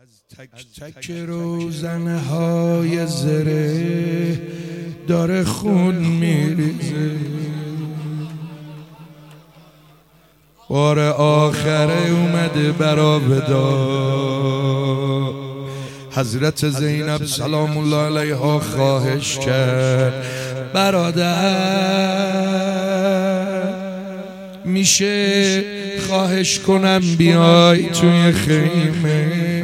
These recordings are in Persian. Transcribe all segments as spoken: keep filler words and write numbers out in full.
تک تک روزنه های زره داره خون میریزه، بار آخره اومده برا ودا. حضرت زینب سلام الله علیها خواهش کرد برادر میشه خواهش کنم بیای توی خیمه،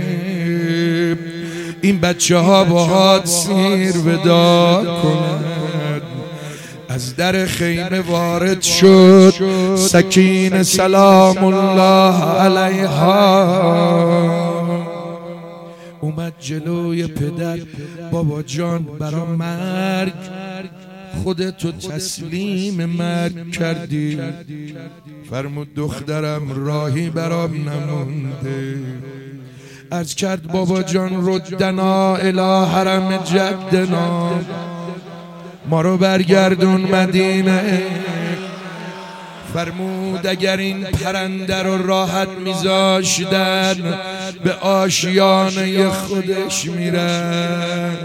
این بچه ها باهات سیر ودا کنند. از در خیمه وارد شد سکینه سلام الله علیها، اومد جلوی پدر. بابا جان برا مرگ خودتو تسلیم مرگ کردی، فرمود دخترم راهی برام نمونده. عرض کرد بابا جان ردنا الی حرم جدنا، ما رو برگردون مدینه. فرمود اگر این پرنده رو راحت میذاشتن به آشیانه خودش میرن.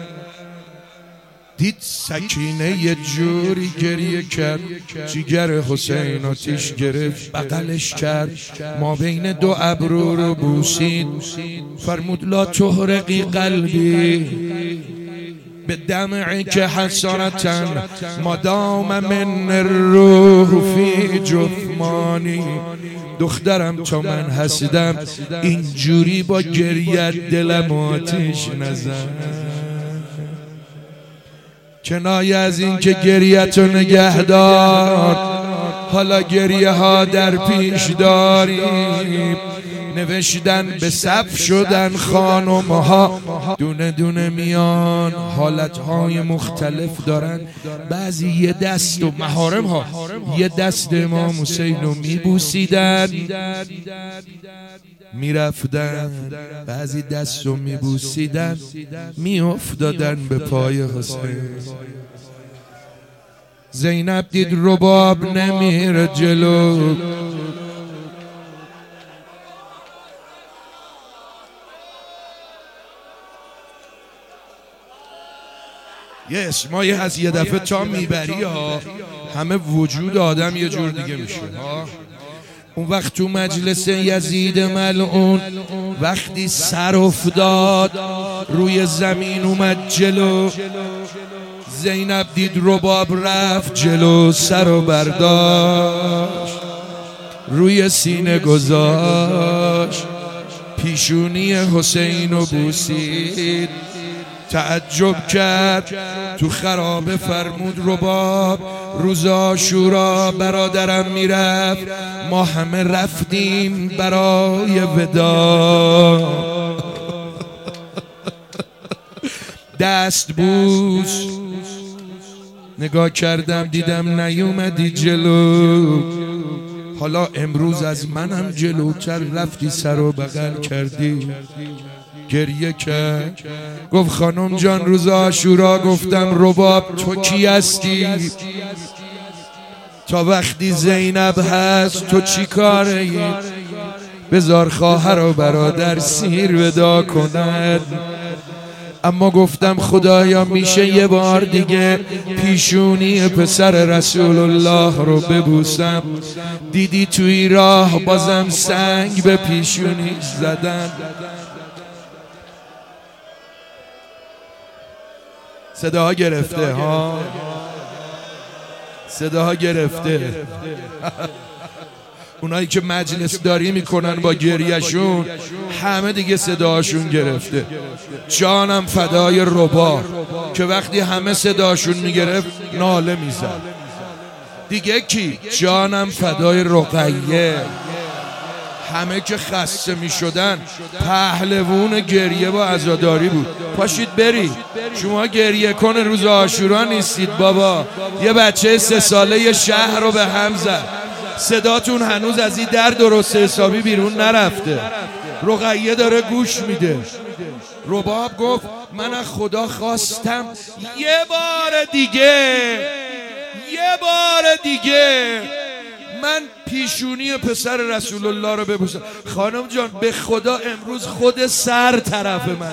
دید سکینه یه جوری گریه کرد، جیگر حسین آتیش گرفت، بغلش کرد، ما بین دو ابرو رو بوسید. فرمود لا تحرقی قلبی به دمعی که حسرتن مدام من الروح فی جثمانی. دخترم تا من هستم اینجوری با گریت دلم آتیش نزن. کنایه از این که گریت رو نگه دار، حالا گریه ها در پیش داریم. نوشتن به صف شدن خانم ها، دونه دونه میان، حالت های مختلف دارن. بعضی یه دست و محارم ها یه دست امام حسین رو میبوسیدن میرفتن، بعضی دست رو میبوسیدن میافتادن به پای حسین. زینب دید رباب نمیره جلو، یه اسمایی هست یه دفعه تا میبری ها همه وجود آدم یه جور دیگه میشه ها. اون وقت تو مجلس یزید ملعون وقتی سر افتاد روی زمین اومد جلو، زینب دید رباب رفت جلو، سر و برداشت روی سینه گذاشت، پیشونی حسین رو بوسید. تعجب کرد تو خرابه، فرمود رباب روز عاشورا برادرم میرفت، ما همه رفتیم برای ودا. دست بوس نگاه کردم دیدم نیومدی جلو، حالا امروز از منم جلوتر رفتی سر و بغل کردی. گریه کرد گفت خانم جان روز عاشورا گفتم رباب تو کی هستی؟ تا وقتی زینب هست تو چی کاره ای؟ بذار خواهر و برادر سیر ودا کند. اما گفتم خدایا میشه یه بار دیگه پیشونی پسر رسول الله رو ببوسم. دیدی توی راه بازم سنگ به پیشونیش زدن. صداها گرفته ها، صداها گرفته. اونایی که مجلس داری میکنن با گریهشون همه دیگه صداهاشون گرفته. جانم فدای رباب که وقتی همه صداهاشون میگرفت ناله میزد. دیگه کی؟ جانم فدای رقیه. همه که خسته می شدن پهلوون گریه و عزاداری بود. پاشید برید شما گریه کنه روز عاشورا نیستید بابا. یه بچه سه ساله یه شهر رو به هم زد. صداتون هنوز از این در درست حسابی بیرون نرفته. رقیه داره گوش میده. رباب گفت من از خدا خواستم یه بار دیگه یه بار دیگه من پیشونی پسر رسول الله رو ببوسم. خانم جان به خدا امروز خود سر طرف من.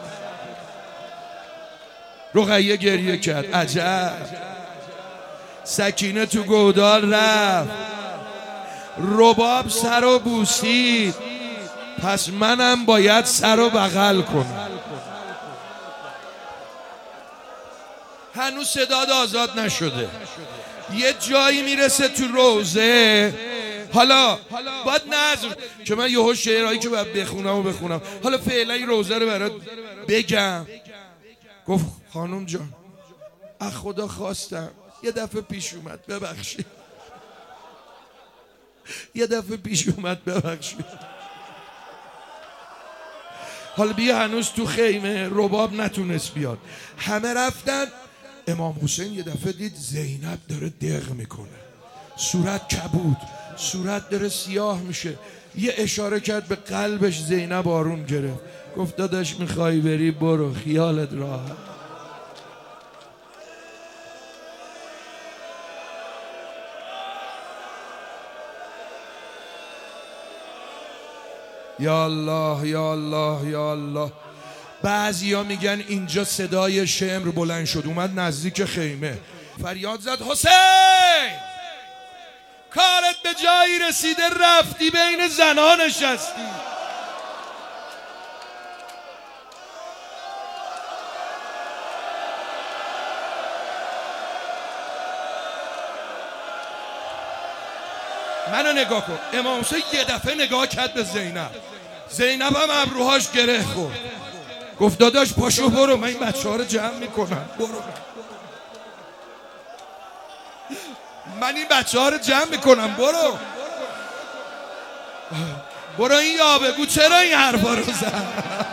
رقیه گریه کرد. عجب. سکینه تو گودال رفت، رباب سر و بوسید، پس منم باید سر و بغل کنم. هنوز صداد آزاد نشده، یه جایی میرسه تو روزه. حالا باید نظر که من یهو شعرهایی که باید بخونم و بخونم. حالا فعلا این روزه رو برات بگم. گفت خانم جان از خدا خواستم یه دفعه پیش اومد ببخشید، یه دفعه پیش اومد ببخشید. حالا بیا هنوز تو خیمه رباب نتونست بیاد، همه رفتن. امام حسین یه دفعه دید زینب داره دق میکنه، صورت کبود، صورت داره سیاه میشه. یه اشاره کرد به قلبش، زینب آروم گرفت، گفت داداش میخوای بری برو، خیالت راحت. یا الله یا الله یا الله. بعضیا میگن اینجا صدای شمر بلند شد، اومد نزدیک خیمه، فریاد زد حسین کارت به جایی رسیده، رفتی بین زنان نشستی. منو نگاه کن. امام حسین یه دفعه نگاه کرد به زینب، زینب هم ابروهاش گره خورد، گفت داداش پاشو برو، من این بچه ها رو جمع میکنم، برو من این بچه ها رو جمع میکنم، برو برو. این یا بگو چرا این حرفا رو زد.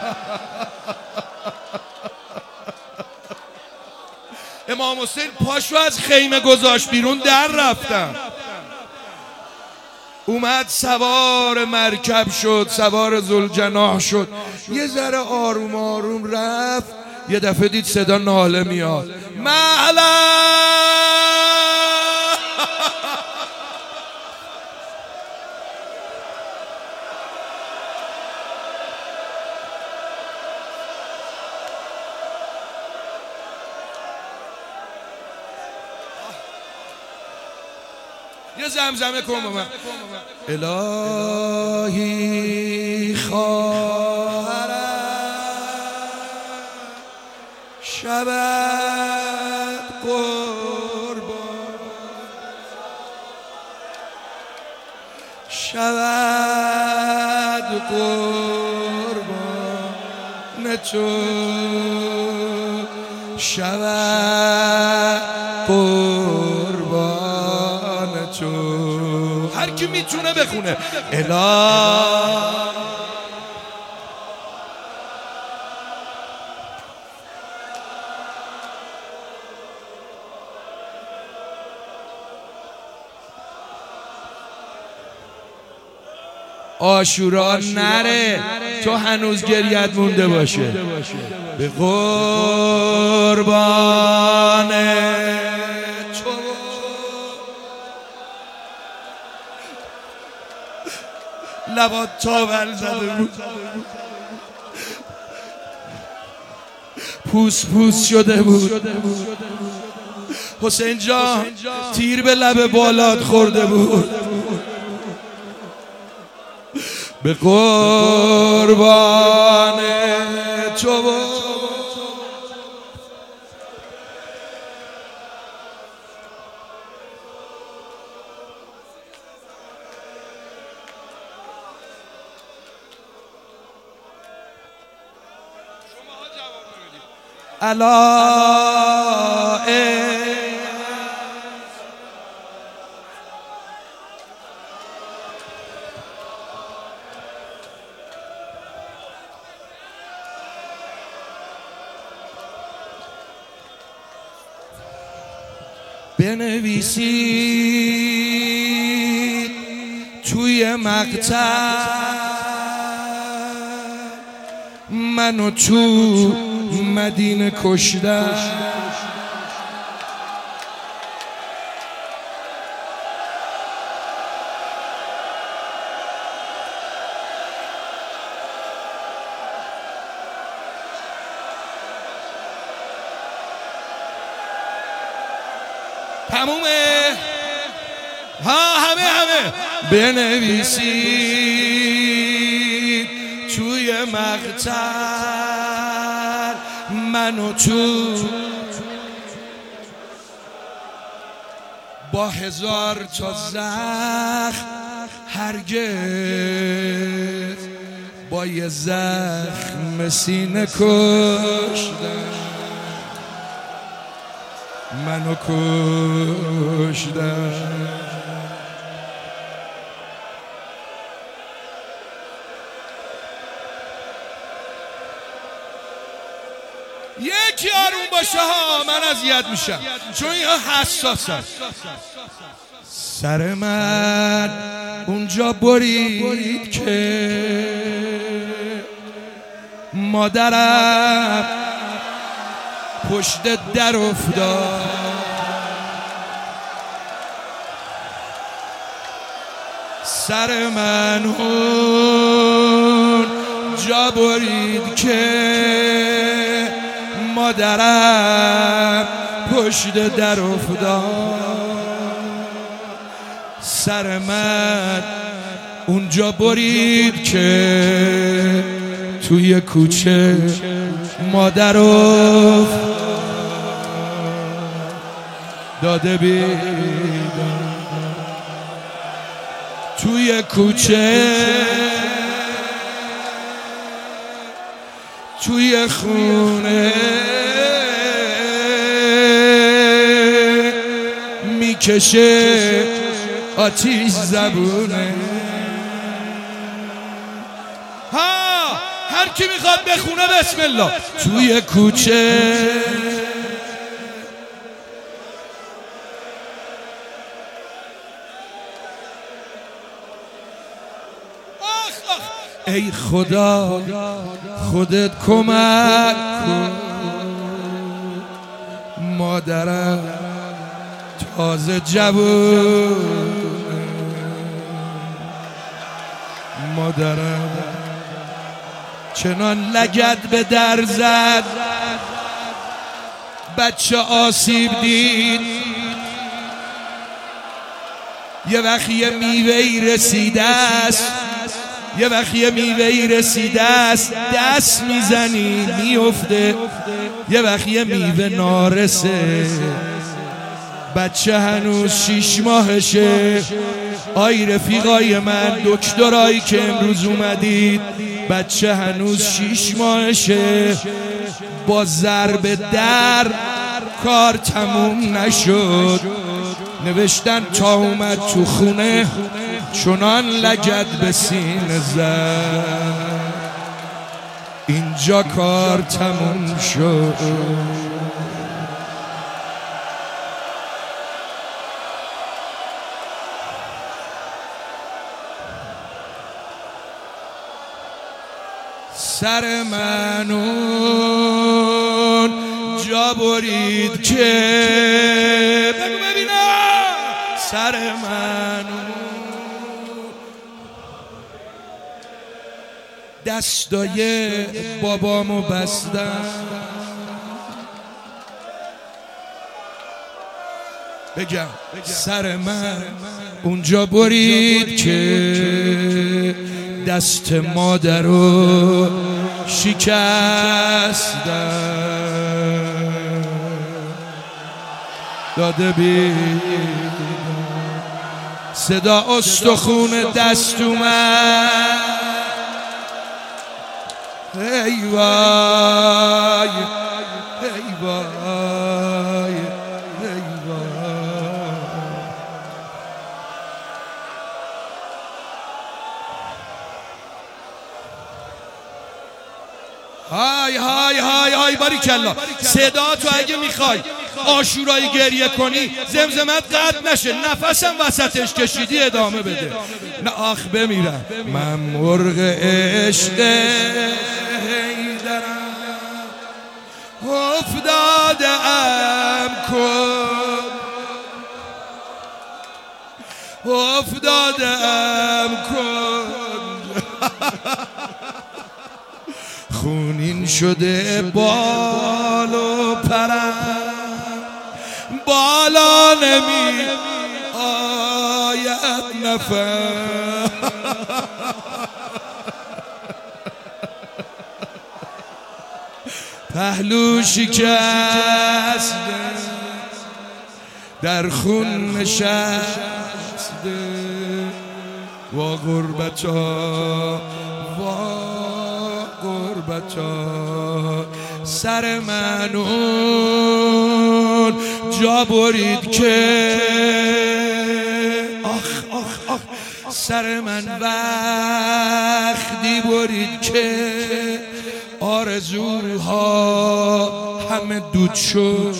امام حسین پاشو از خیمه گذاشت بیرون، در رفتم، اومد سوار مرکب شد، سوار ذوالجناح شد، یه ذره آروم آروم رفت. یه دفعه دید صدا ناله میاد، معلا. یه زمزمه کن با من. الهی خواهرم شود قربان، شود قربان تو، شود قربان تو. هر کی میتونه بخونه. اله عاشورا نره تو هنوز گریت مونده باشه. به قربان تو لبات تاول زده بود، پوس پوس شده بود. حسین جان تیر به لب بالات خورده بود. به قربان تو علائم بنویسید توی مقطع منو تو مدینه کشتن، تمومه. ها همه همه بنویسید توی مقتل منو تو با هزار تا زخم، هرگز با یه زخم سینه کشتن منو کشتن. یکی آروم باشه ها، من اذیت میشم چون اینها حساسن. سر من اونجا برید که مادرم پشت در افتاد. سر من اونجا برید که مادرم پشت در افتاد. سر من اونجا برید که توی کوچه مادر داده بیدم. توی کوچه توی خونه میکشه آتیش زبونه. ها هر کی میخواد بخونه بسم الله. توی کوچه ای خدا خودت کمک کن، مادرم تازه جوون، مادرم چنان لگد به در زد بچه آسیب دید. یه وقت یه میوهی رسیده است، یه وقت یه میوهی رسیده است دست میزنی میفته. یه وقت یه میوه نارسه بچه هنوز شیش ماهشه. آی رفیقای من دکترایی که امروز اومدید، بچه هنوز شیش ماهشه. با ضرب در کار تموم نشد. نوشتن تا اومد تو خونه چنان لگد به سینه زد، اینجا کار تموم شد. سر من اون جا برید که بگو ببینم. سر من دستای بابامو بستم. بگم سر من اونجا برید که دست مادرو شکستم. داده بید صدا استخون دست اومد. ای وای ای وای ای وای. های های های های باریکلا. صدا تو اگه میخوای آشورایی گریه کنی زمزمت قطع نشه، نفسم وسطش کشیدی ادامه بده. نه آخ بمیرم من مرغ عشق حیدرم، افتادم کن افتادم کن. خونین شده بال و پرم، بالا نمی آید نفس. پهلو شکسته در خون نشسته وا غربتا وا غربتا. سر من اون جا برید که آخ آخ آخ سر من وقتی برید که آرزوها همه دود شد.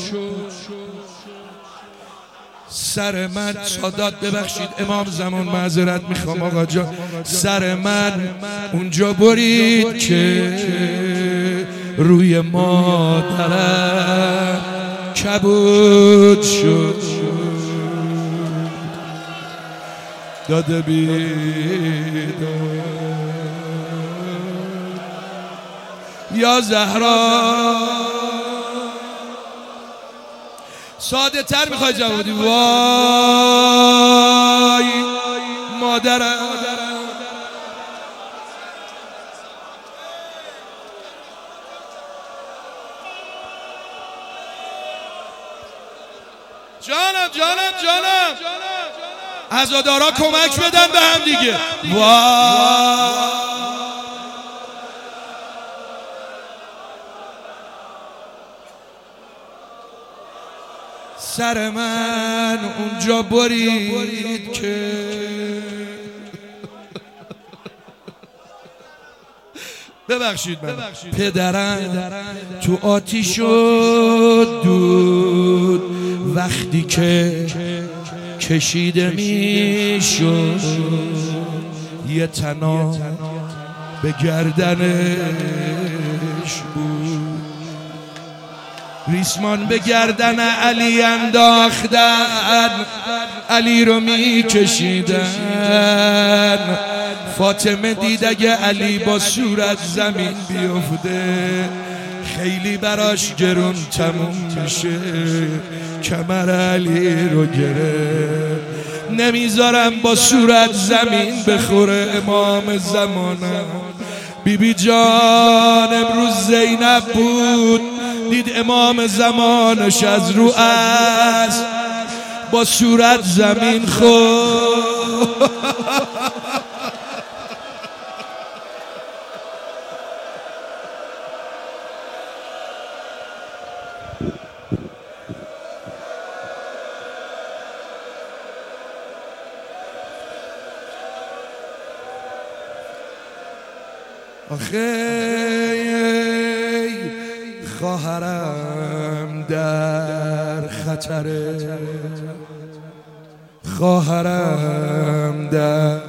سر من سادات ببخشید امام زمان معذرت میخوام آقا جان. سر من اونجا برید که روی مادرم کبود شد. داده بیدار یا زهرا. ساده تر میخوای جواب بدی. وای مادرم جانم جانم جانم عزادارا کمک بدن به هم دیگه. وای سر من اونجا برید که ببخشید من پدرم تو آتیش شد دود وقتی که کشیده میشد یه تناب به گردنش بود. ریسمان به گردن علی انداختن علی رو میکشیدن. فاطمه دید اگه علی با صورت زمین بیفته خیلی براش گرون تموم میشه. کمر علی رو گرفت نمیذارم با صورت زمین بخوره امام زمانم. بی بی جان امروز زینب بود دید امام زمانش از رو است با صورت زمین خورد. آخه خواهرم در خطره خواهرم در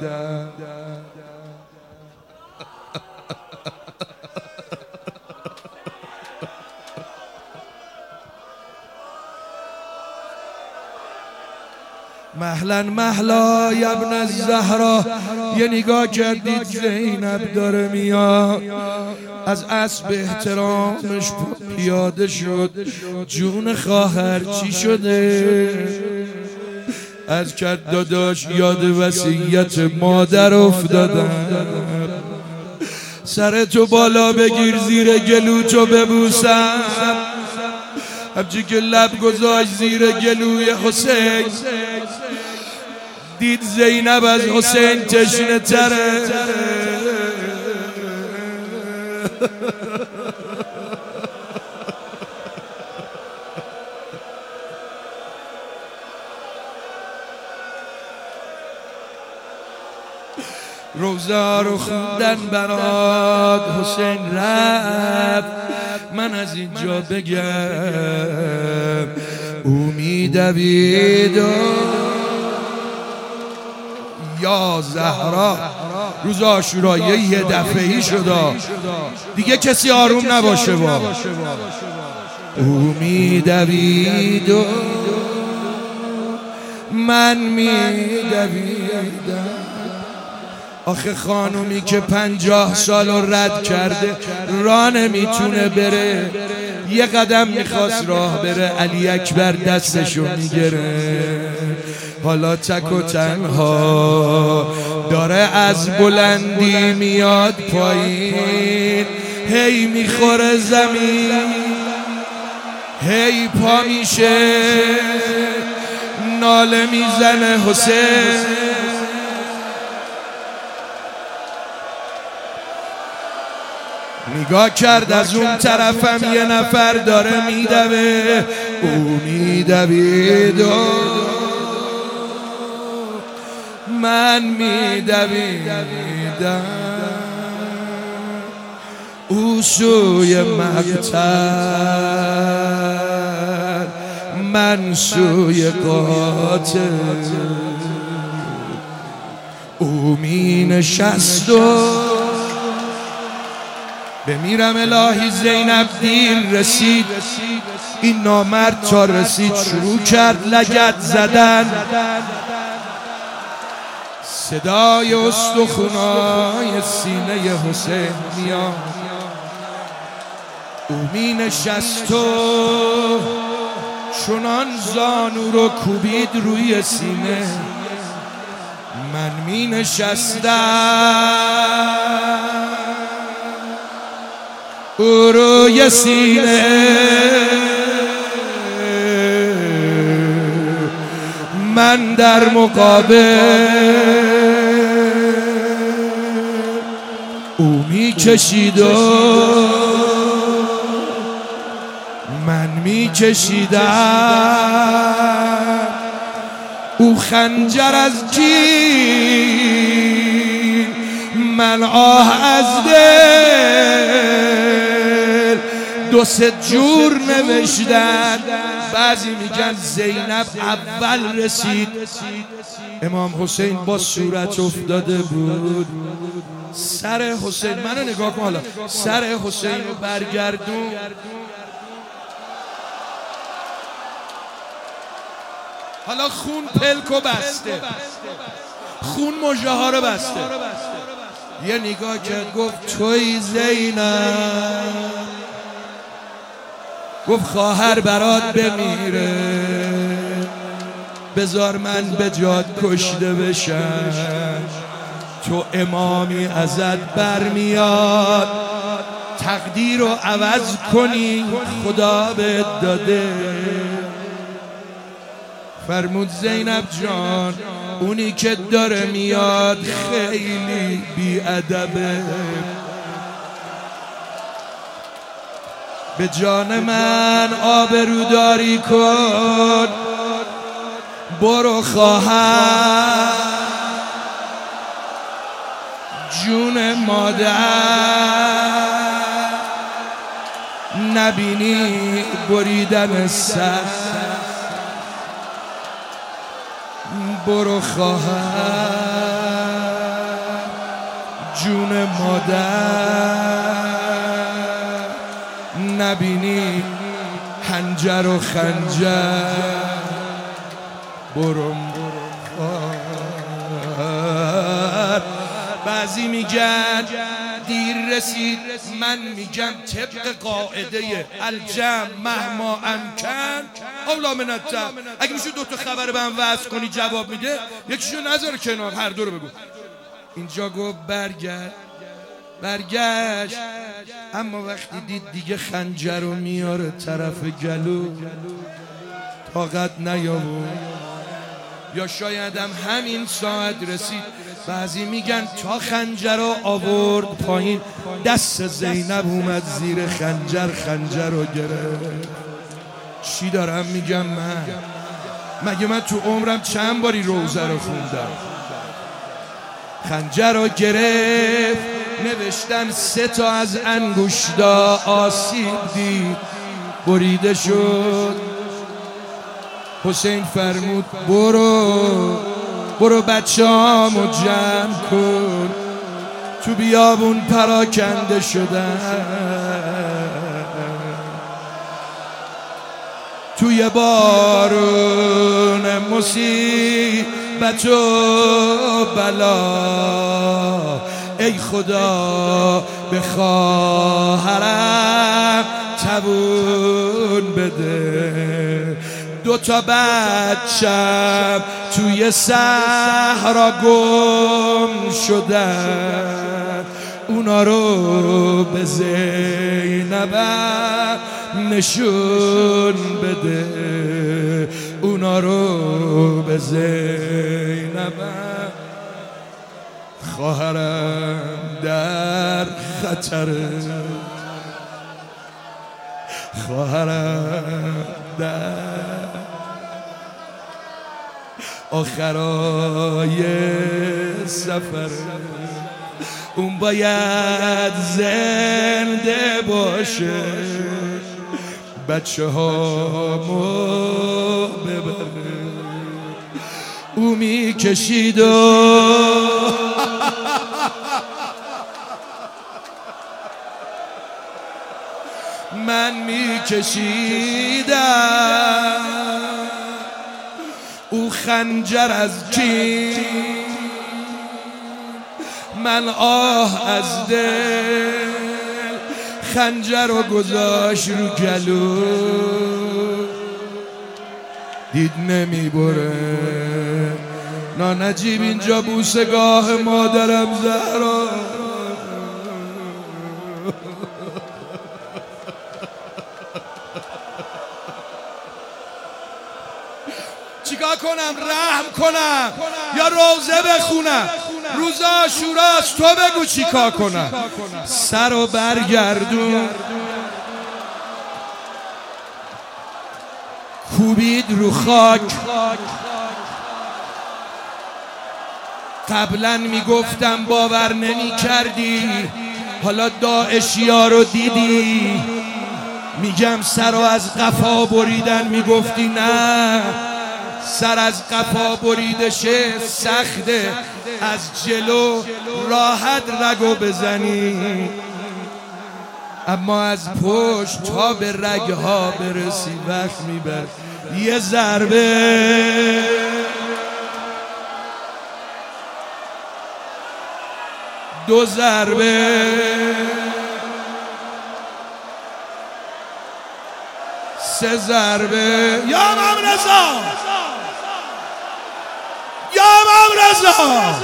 مهلا مهلا یا ابن الزهرا. یه نگاه کردید زینب داره میاد از اسب احترامش پیاده شد. جون خواهر چی شده؟ از کرد داداش یاد وصیت مادر افتادم. سرتو بالا بگیر زیر گلوتو ببوسم. همچی که لب گذاشت زیر گلوی حسین دید زینب از حسین تشنه تره. روزا رو خوندن برات حسین رفت. من از اینجا بگم او میدوید یا زهرا. روز عاشورایی یه دفعه‌ای شد دیگه کسی آروم نباشه. با او میدوید و من میدویدم. آخه خانومی که پنجاه سال رو رد کرده راه نمیتونه بره یه قدم میخواست راه بره، علی اکبر دستشو میگیره. حالا تک و تنها داره از بلندی میاد پایین، هی میخوره زمین، هی پا میشه، ناله میزنه حسین. نگاه کرد از اون طرفم یه نفر داره میدوه، او میدوید و من میدویدم، او سوی مقتل من سوی قاتل. او می نشست و بمیرم الهی زینب دیر رسید. این نامرد تا رسید شروع کرد لگد زدن، صدای استخونای سینه حسین میاد. او می نشست و چنان زانو رو کوبید روی سینه، من می نشستم او روی سینه، من در مقابل او می کشید و من می کشیدم. او خنجر از جین، من آه از دل، دو سه جور نوشتن. بعضی میگن زینب اول رسید، امام حسین با صورت افتاده بود، سر حسین منو نگاه کن حالا، سر حسین رو برگردون، حالا خون پلکو بسته، خون مژه ها رو بسته. یه نگاه کرد گفت توی زینب، گفت خواهر برات بمیره، بذار من به جات کشته بشم. تو امامی ازت برمیاد تقدیر رو عوض کنی، خدا بهت داده. فرمود زینب جان اونی که داره میاد خیلی بی‌ادبه، به جان من آبروداری کن، برو خواهر جون مادر نبینی بریدن سر، برو خواهر جون مادر نبینی حنجر و خنجر، برو خواهر. بعضی میگن دیر رسید، من میگم طبق قاعده الجمع مهما امکن اولا من التم. اگه میشه دو تا خبر به هم وصل کنی جواب میده، یکیشو نذار کنار، هر دو رو بگو. اینجا گفت برگرد، برگشت، اما وقتی دید دیگه خنجر رو میاره طرف گلو طاقت نیاورد، یا شاید هم همین ساعت رسید. بعضی میگن تا خنجر رو آورد پایین، دست زینب اومد زیر خنجر، خنجر رو گرفت. چی دارم میگم من؟ مگه من تو عمرم چند باری روزه رو خوندم؟ خنجر رو گرفت، نوشتن سه تا از انگشتا آسیب دید، بریده شد. حسین فرمود برو برو بچه هامو جمع کن، تو بیابون پراکنده شدن، توی بارون مصیبت و بلا. ای خدا به خواهرم توون بده. دو تا بچم توی صحرا گم شدن، اونا رو به زینبم نشون بده. اونا رو به زینبم. خواهرم در خطره، خواهرم در آخرای سفر. اون باید زنده باشه، بچه هامو ببره. او می کشید و من می کشیدم. او خنجر از کین، من آه از دل. خنجر رو گذاشت رو گلو، دید نمی بره. نانجیب اینجا بوسگاه مادرم زهرا. چیکار کنم؟ رحم کنم یا روزه بخونم؟ روز عاشوراست، تو بگو چیکار کنم؟ سر رو برگردون، کوبید رو خاک. قبلا میگفتم باور نمی کردی، حالا داعشیا رو دیدی. میگم سر رو از قفا بریدن، میگفتی نه. سر از قفا بریده شه سخته، از جلو راحت رگو بزنی، اما از پشت تا به رگها برسی وقت میبر. یه ضربه دو ضربه سه ضربه. یا امام رضا، یا امام رضا،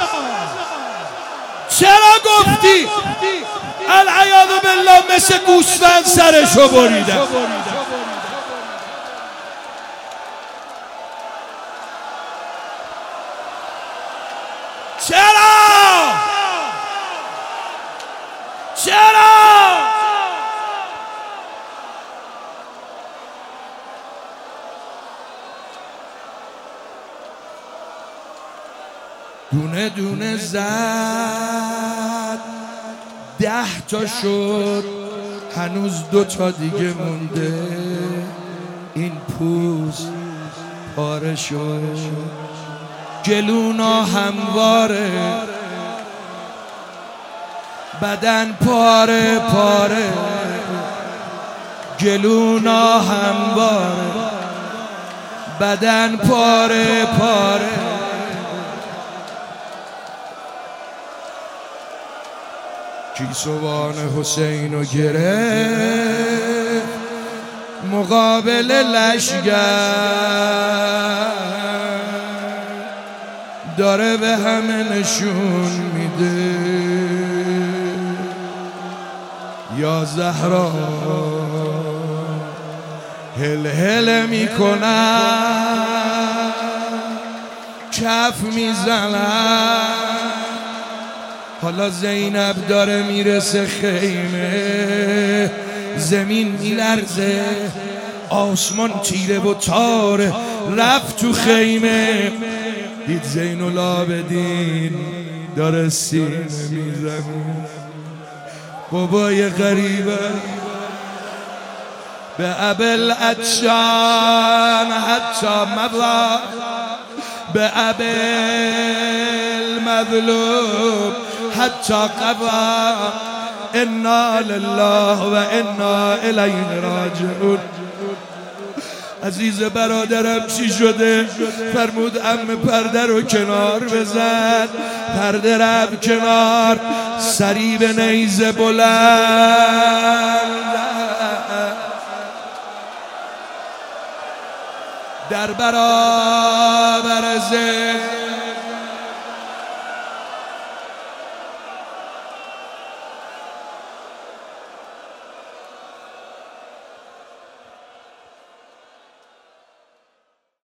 چرا گفتی العیاذ بالله مثل گوسفند سرشو بریدم؟ چرا؟ چرا؟ دونه دونه زد، ده تا شد، هنوز دو تا دیگه مونده. این پوست پاره شد، گلونا همواره، بدن پاره پاره، گلونا همواره، بدن پاره پاره. گیسوان حسین رو گرفت مقابل لشگر، داره به همه نشون میده یا زهرا. هل هل میکنن، کف میزنن. حالا زینب داره میرسه خیمه، زمین میلرزه، آسمان تیره و تاره. رفت تو خیمه، دید زین العابدین داره سینه میزنه. بابای غریبه به ابل اتشان حتی مبلا، به ابل مظلوم حتی قبا. انا لله و انا الیه راجعون. عزیز برادرم چی شده؟ فرمود عمه پرده رو کنار بزن. پرده رفت کنار، سری به نیزه بلند در برابر ذل